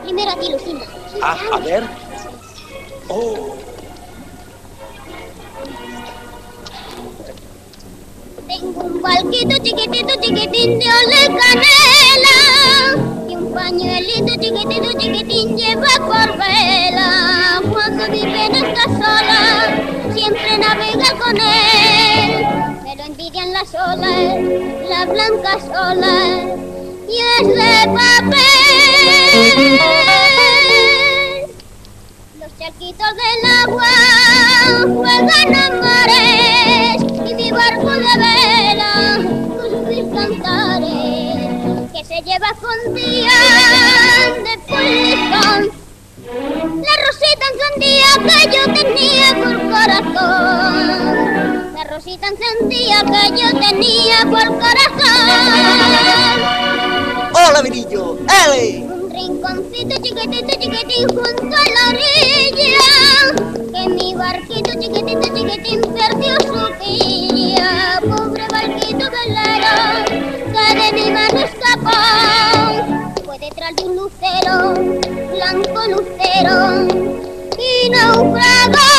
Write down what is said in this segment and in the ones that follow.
primero a ti, Lucinda. A ver. Oh. Tengo un barquito chiquitito, chiquitín de ole canela. Y un pañuelito chiquitito, chiquitín lleva por vela. Cuando mi pena está sola, siempre navega con él. Me lo envidian las olas, las blancas olas, y es de papel. Los charquitos del agua juegan a mares, y mi barco de vela con sus cantares, que se lleva escondida de pulizón la rosita encendida que yo tenía por corazón. La rosita encendida que yo tenía por corazón. ¡Hola, Virillo! ¡Ele! Un rinconcito chiquitito, chiquitín junto a la orilla, que mi barquito chiquitito, chiquitín perdió su quilla. Pobre barquito velero, que de mi mano escapó. Fue detrás de un lucero, blanco lucero, y naufragó.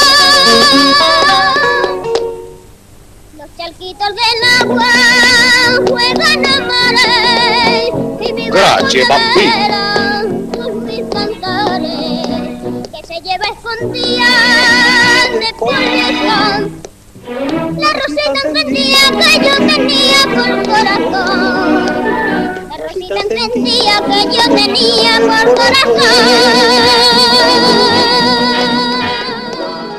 Los charquitos del agua juegan a mares, y mi barco de vela con mis cantares, que se lleva escondida de pulizón la rosita encendida que yo tenía por corazón. La rosita encendida que yo tenía por corazón.